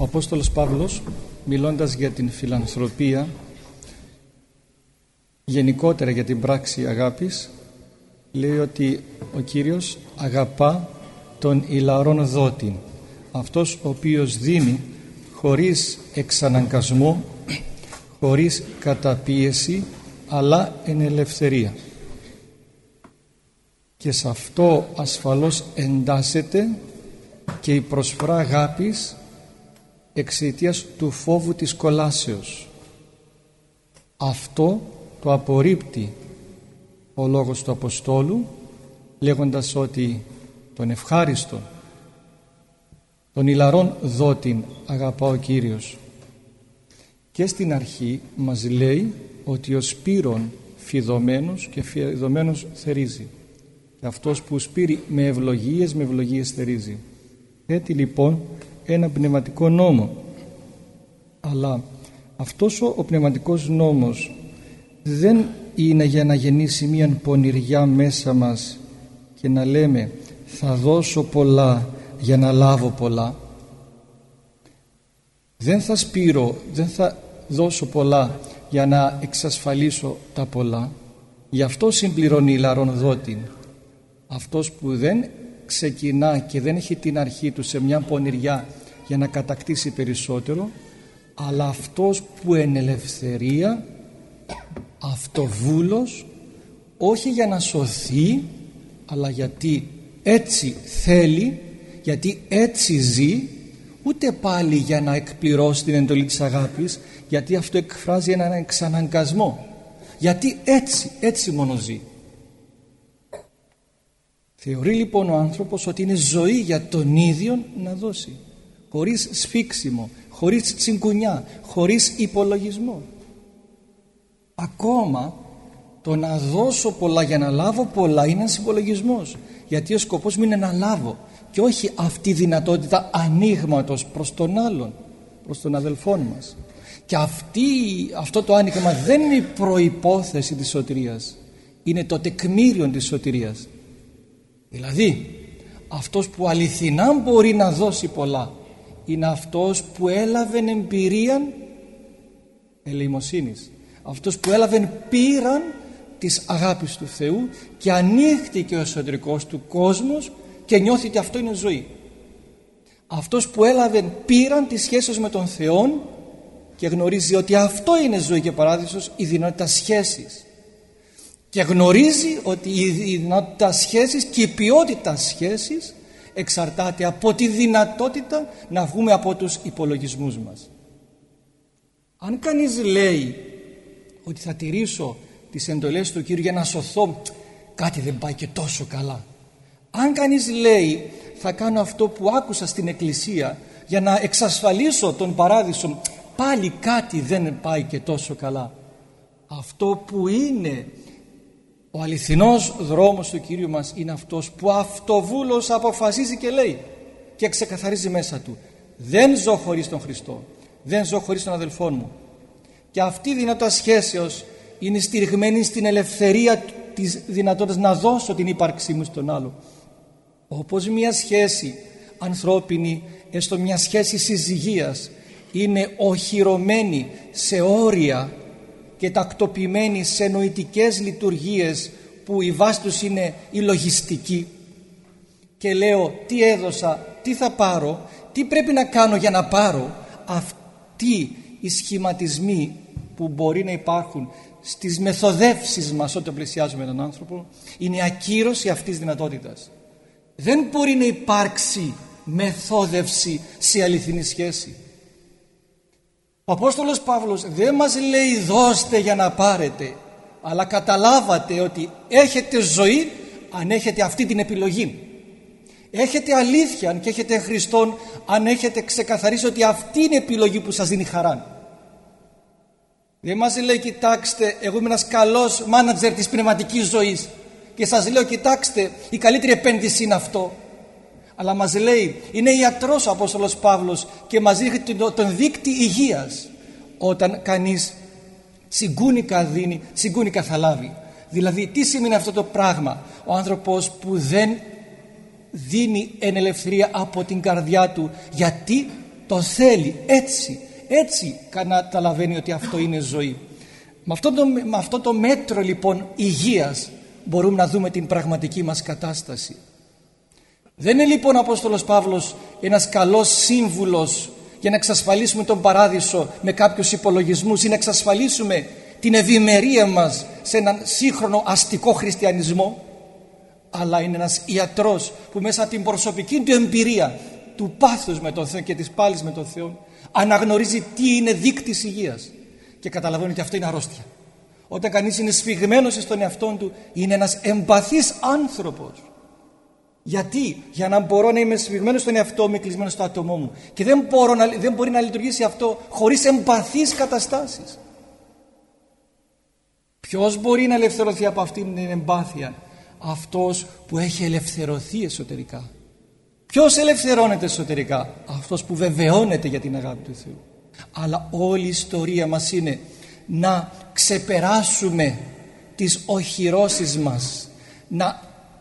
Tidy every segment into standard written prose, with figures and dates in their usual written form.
Απόστολος Παύλος, μιλώντας για την φιλανθρωπία, γενικότερα για την πράξη αγάπης, λέει ότι ο Κύριος αγαπά τον ηλαρών δότην, αυτός ο οποίος δίνει χωρίς εξαναγκασμό, χωρίς καταπίεση, αλλά εν ελευθερία. Και σε αυτό ασφαλώς εντάσσεται και η προσφορά αγάπης εξαιτίας του φόβου της κολάσεως. Αυτό το απορρίπτει ο λόγος του Αποστόλου, λέγοντας ότι τον ευχάριστο, τον ηλαρών δότην αγαπά ο Κύριος. Και στην αρχή μας λέει ότι ο σπείρον φιδωμένος και φιδωμένος θερίζει, και αυτός που σπείρει με ευλογίες θερίζει. Έτσι λοιπόν ένα πνευματικό νόμο, αλλά αυτός ο πνευματικός νόμος δεν είναι για να γεννήσει μια πονηριά μέσα μας και να λέμε θα δώσω πολλά για να λάβω πολλά. Δεν θα σπείρω, δεν θα δώσω πολλά για να εξασφαλίσω τα πολλά. Γι' αυτό συμπληρώνει ηλαρών δότην. Αυτός που δεν ξεκινά και δεν έχει την αρχή του σε μια πονηριά για να κατακτήσει περισσότερο, αλλά αυτός που εν ελευθερία, αυτοβούλος, όχι για να σωθεί, αλλά γιατί έτσι θέλει, γιατί έτσι ζει, ούτε πάλι για να εκπληρώσει την εντολή της αγάπης, γιατί αυτό εκφράζει έναν εξαναγκασμό, γιατί έτσι μόνο ζει. Θεωρεί λοιπόν ο άνθρωπος ότι είναι ζωή για τον ίδιο να δώσει, χωρίς σφίξιμο, χωρίς τσιγκουνιά, χωρίς υπολογισμό. Ακόμα το να δώσω πολλά για να λάβω πολλά είναι ένας υπολογισμός, γιατί ο σκοπός μου είναι να λάβω και όχι αυτή η δυνατότητα ανοίγματος προς τον άλλον, προς τον αδελφόν μας. Και αυτό το άνοιγμα δεν είναι η προϋπόθεση της σωτηρίας, είναι το τεκμήριο της σωτηρίας. Δηλαδή αυτός που αληθινά μπορεί να δώσει πολλά είναι αυτός που έλαβε εμπειρία ελεημοσύνης, αυτός που έλαβε πείραν της αγάπης του Θεού και ανοίχτηκε ο εσωτερικός του κόσμος και νιώθει ότι αυτό είναι ζωή. Αυτός που έλαβε πείραν της σχέσης με τον Θεό και γνωρίζει ότι αυτό είναι ζωή και παράδεισος, η δυνατότητα σχέσης, και γνωρίζει ότι η δυνατότητα σχέσης και η ποιότητα σχέσης εξαρτάται από τη δυνατότητα να βγούμε από τους υπολογισμούς μας. Αν κανείς λέει ότι θα τηρήσω τις εντολές του Κύριου για να σωθώ, κάτι δεν πάει και τόσο καλά. Αν κανείς λέει θα κάνω αυτό που άκουσα στην εκκλησία για να εξασφαλίσω τον παράδεισο, πάλι κάτι δεν πάει και τόσο καλά. Αυτό που είναι ο αληθινός δρόμος του Κύριου μας είναι αυτός που αυτοβούλος αποφασίζει και λέει και ξεκαθαρίζει μέσα του, δεν ζω χωρίς τον Χριστό, δεν ζω χωρίς τον αδελφόν μου. Και αυτή η δυνατότητα σχέσεως είναι στηριγμένη στην ελευθερία της δυνατότητας να δώσω την ύπαρξή μου στον άλλο. Όπως μια σχέση ανθρώπινη, έστω μια σχέση συζυγίας, είναι οχυρωμένη σε όρια και τακτοποιημένη σε νοητικές λειτουργίες που η βάση τους είναι η λογιστική, και λέω τι έδωσα, τι θα πάρω, τι πρέπει να κάνω για να πάρω, αυτοί οι σχηματισμοί που μπορεί να υπάρχουν στις μεθοδεύσεις μας όταν πλησιάζουμε τον άνθρωπο είναι ακύρωση αυτής της δυνατότητας. Δεν μπορεί να υπάρξει μεθόδευση σε αληθινή σχέση. Ο Απόστολος Παύλος δεν μας λέει δώστε για να πάρετε, αλλά καταλάβατε ότι έχετε ζωή αν έχετε αυτή την επιλογή. Έχετε αλήθεια και έχετε Χριστόν αν έχετε ξεκαθαρίσει ότι αυτή είναι η επιλογή που σας δίνει χαρά. Δεν μας λέει κοιτάξτε, εγώ είμαι ένας καλός μάνατζερ της πνευματικής ζωής και σας λέω κοιτάξτε, η καλύτερη επένδυση είναι αυτό. Αλλά μας λέει, είναι ιατρός ο Απόστολος Παύλος και μας δείχνει τον δείκτη υγείας. Όταν κανείς τσιγκούνικα δίνει, τσιγκούνικα θα λάβει. Δηλαδή τι σημαίνει αυτό το πράγμα? Ο άνθρωπος που δεν δίνει εν ελευθερία από την καρδιά του, γιατί το θέλει, έτσι καταλαβαίνει ότι αυτό είναι ζωή. Με αυτό το μέτρο λοιπόν υγείας μπορούμε να δούμε την πραγματική μας κατάσταση. Δεν είναι λοιπόν ο Απόστολος Παύλος ένας καλός σύμβουλος για να εξασφαλίσουμε τον παράδεισο με κάποιους υπολογισμούς ή να εξασφαλίσουμε την ευημερία μας σε έναν σύγχρονο αστικό χριστιανισμό, αλλά είναι ένας ιατρός που μέσα από την προσωπική του εμπειρία του πάθους με τον Θεό και της πάλης με τον Θεό αναγνωρίζει τι είναι δείκτης υγείας και καταλαβαίνει ότι αυτό είναι αρρώστια. Όταν κανείς είναι σφιγμένος στον εαυτό του, είναι ένας εμπαθής άνθρωπος. Γιατί? Για να μπορώ να είμαι σφιγμένος στον εαυτό μου, κλεισμένος στο άτομό μου, και δεν μπορεί να λειτουργήσει αυτό χωρίς εμπαθείς καταστάσεις. Ποιος μπορεί να ελευθερωθεί από αυτήν την εμπάθεια? Αυτός που έχει ελευθερωθεί εσωτερικά. Ποιος ελευθερώνεται εσωτερικά? Αυτός που βεβαιώνεται για την αγάπη του Θεού. Αλλά όλη η ιστορία μας είναι να ξεπεράσουμε τις οχυρώσεις μας, να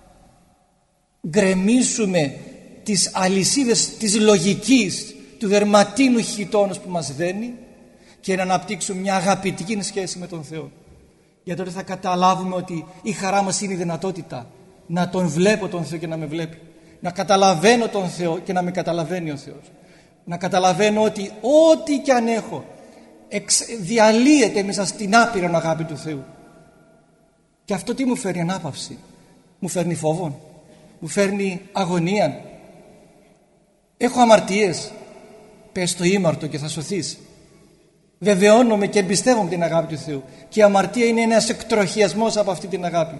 γκρεμίσουμε τις αλυσίδες της λογικής, του δερματίνου χιτώνος που μας δένει, και να αναπτύξουμε μια αγαπητική σχέση με τον Θεό. Για τότε θα καταλάβουμε ότι η χαρά μας είναι η δυνατότητα να τον βλέπω τον Θεό και να με βλέπει, να καταλαβαίνω τον Θεό και να με καταλαβαίνει ο Θεός, να καταλαβαίνω ότι ό,τι κι αν έχω διαλύεται μέσα στην άπειρη αγάπη του Θεού. Και αυτό τι μου φέρνει? Ανάπαυση. Μου φέρνει φόβο, μου φέρνει αγωνία. Έχω αμαρτίες? Πες το ήμαρτο και θα σωθείς. Βεβαιώνομαι και εμπιστεύομαι την αγάπη του Θεού, και η αμαρτία είναι ένας εκτροχιασμός από αυτή την αγάπη.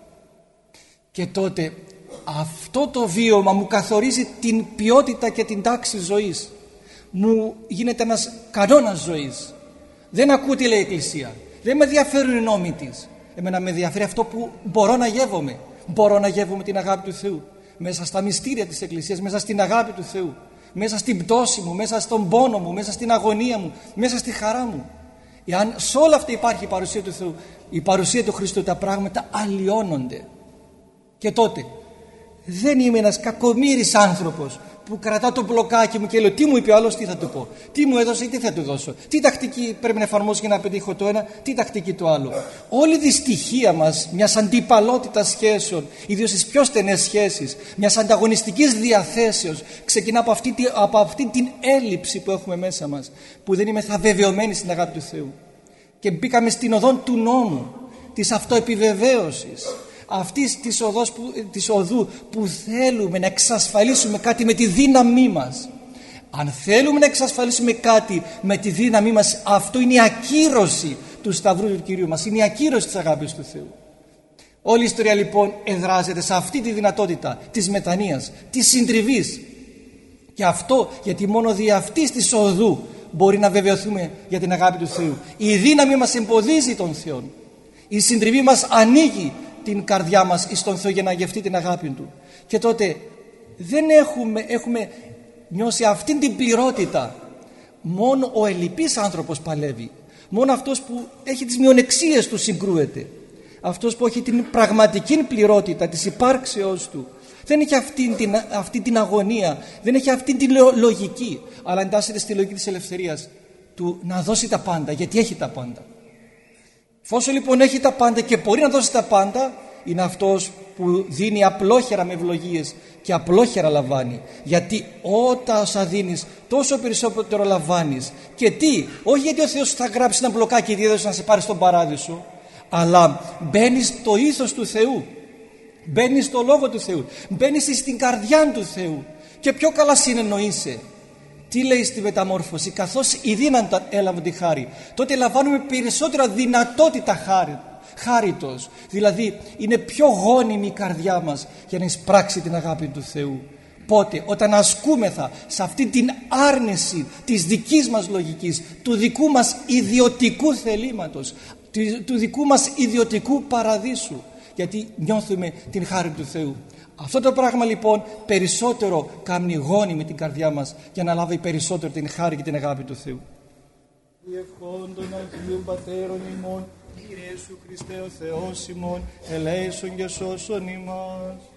Και τότε αυτό το βίωμα μου καθορίζει την ποιότητα και την τάξη ζωής. Μου γίνεται ένας κανόνας ζωής. Δεν ακούω τι λέει η Εκκλησία, δεν με ενδιαφέρουν οι νόμοι της. Εμένα με ενδιαφέρει αυτό που μπορώ να γεύομαι. Μπορώ να γεύομαι την αγάπη του Θεού μέσα στα μυστήρια της Εκκλησίας, μέσα στην αγάπη του Θεού, μέσα στην πτώση μου, μέσα στον πόνο μου, μέσα στην αγωνία μου, μέσα στη χαρά μου. Εάν σε όλα αυτά υπάρχει η παρουσία του Θεού, η παρουσία του Χριστού, τα πράγματα αλλοιώνονται. Και τότε δεν είμαι ένας κακομοίρης άνθρωπος που κρατά το μπλοκάκι μου και λέω τι μου είπε ο άλλος, τι θα του πω, τι μου έδωσε, τι θα του δώσω, τι τακτική πρέπει να εφαρμόσω για να πετύχω το ένα, τι τακτική το άλλο. Όλη η δυστυχία μας μιας αντιπαλότητας σχέσεων, ιδίως στις πιο στενές σχέσεις, μιας ανταγωνιστικής διαθέσεως, ξεκινά από αυτή την έλλειψη που έχουμε μέσα μας, που δεν είμαστε βεβαιωμένοι στην αγάπη του Θεού. Και μπήκαμε στην οδόν του νόμου, της αυτοεπιβεβαίωσης, αυτής της οδού που θέλουμε να εξασφαλίσουμε κάτι με τη δύναμή μας. Αν θέλουμε να εξασφαλίσουμε κάτι με τη δύναμή μας, αυτό είναι η ακύρωση του Σταυρού του Κυρίου μας, είναι η ακύρωση της αγάπης του Θεού. Όλη η ιστορία λοιπόν εδράζεται σε αυτή τη δυνατότητα της μετανοίας, της συντριβής. Και αυτό γιατί μόνο δι' αυτής της οδού μπορεί να βεβαιωθούμε για την αγάπη του Θεού. Η δύναμη μας εμποδίζει τον Θεό, η συντριβή μας ανοίγει την καρδιά μας εις τον Θεό για να γευτεί την αγάπη Του. Και τότε δεν έχουμε νιώσει αυτήν την πληρότητα. Μόνο ο ελλειπής άνθρωπος παλεύει. Μόνο αυτός που έχει τις μειονεξίες του συγκρούεται. Αυτός που έχει την πραγματική πληρότητα της υπάρξεώς του δεν έχει αυτή την αγωνία, δεν έχει αυτή την λογική, αλλά εντάσσεται στη λογική της ελευθερίας του να δώσει τα πάντα, γιατί έχει τα πάντα. Εφόσον λοιπόν έχει τα πάντα και μπορεί να δώσει τα πάντα, είναι αυτός που δίνει απλόχερα με ευλογίες και απλόχερα λαμβάνει. Γιατί όταν όσα δίνεις τόσο περισσότερο λαμβάνεις. Και τι? Όχι γιατί ο Θεός θα γράψει ένα μπλοκάκι και έδωσε να σε πάρει στον παράδεισο, αλλά μπαίνεις στο ήθος του Θεού, μπαίνεις στο Λόγο του Θεού, μπαίνεις στην καρδιά του Θεού και πιο καλά συνεννοείσαι. Τι λέει στη μεταμόρφωση? Καθώς οι δύνατα έλαβαν τη χάρη, τότε λαμβάνουμε περισσότερα δυνατότητα χάριτος. Δηλαδή είναι πιο γόνιμη η καρδιά μας για να εισπράξει την αγάπη του Θεού. Πότε? Όταν ασκούμεθα σε αυτή την άρνηση της δικής μας λογικής, του δικού μας ιδιωτικού θελήματος, του δικού μας ιδιωτικού παραδείσου, γιατί νιώθουμε την χάρη του Θεού. Αυτό το πράγμα λοιπόν περισσότερο κάνει γόνιμη την καρδιά μας για να λάβει περισσότερο την χάρη και την αγάπη του Θεού. Διευχών των Αγίων Πατέρων ημών, Κύριε Ιησού Χριστέ ο Θεός ημών, ελέησον και σώσον ημάς.